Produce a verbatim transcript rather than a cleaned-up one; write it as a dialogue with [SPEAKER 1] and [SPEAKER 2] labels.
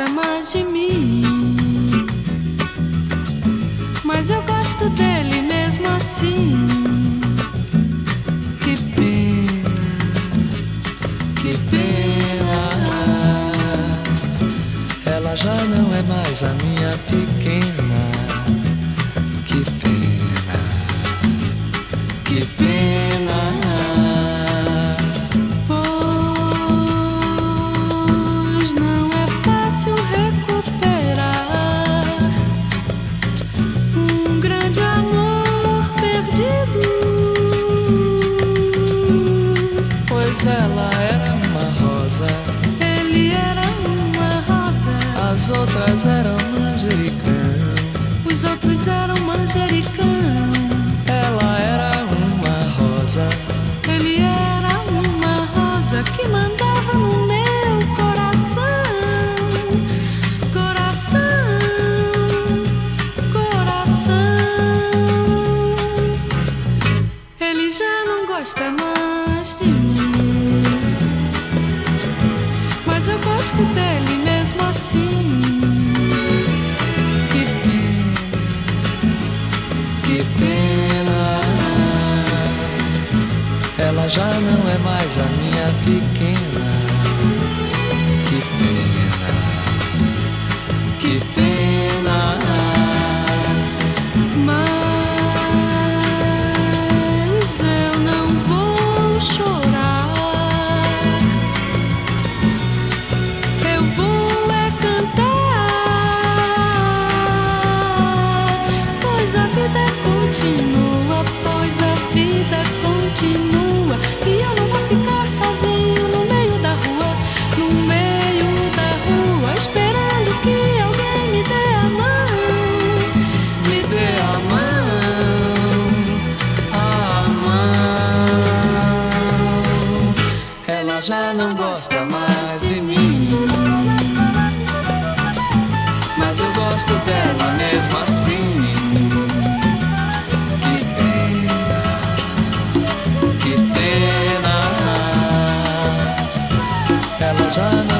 [SPEAKER 1] gosta mais de mim, mas eu gosto dele mesmo assim. Que pena, que pena.
[SPEAKER 2] Ela já não é mais a minha pequena. Que pena, que pena.
[SPEAKER 1] Pois não é fácil recuperar um grande amor perdido.
[SPEAKER 2] Pois ela era uma rosa,
[SPEAKER 1] Ele era uma rosa,
[SPEAKER 2] as outras eram manjericão.
[SPEAKER 1] os outros eram manjericão.
[SPEAKER 2] Ela era uma rosa,
[SPEAKER 1] Ele era uma rosa que mandava no meu coração, coração, coração. Ele já não gosta mais de mim, mas eu gosto dele mesmo assim. Que pena,
[SPEAKER 2] que pena. Ela já não é mais a minha pequena. Que pena, que pena.
[SPEAKER 1] mas eu não vou chorar. Eu vou é cantar, pois a vida continua, pois a vida continua, e eu não vou ficar sozinho no meio da rua, no meio da rua, esperando que alguém me dê a mão, me dê a mão, a mão.
[SPEAKER 2] Ela já não gosta mais de mim, mas eu gosto dela mesmo assim. Que pena, que pena. Ela já não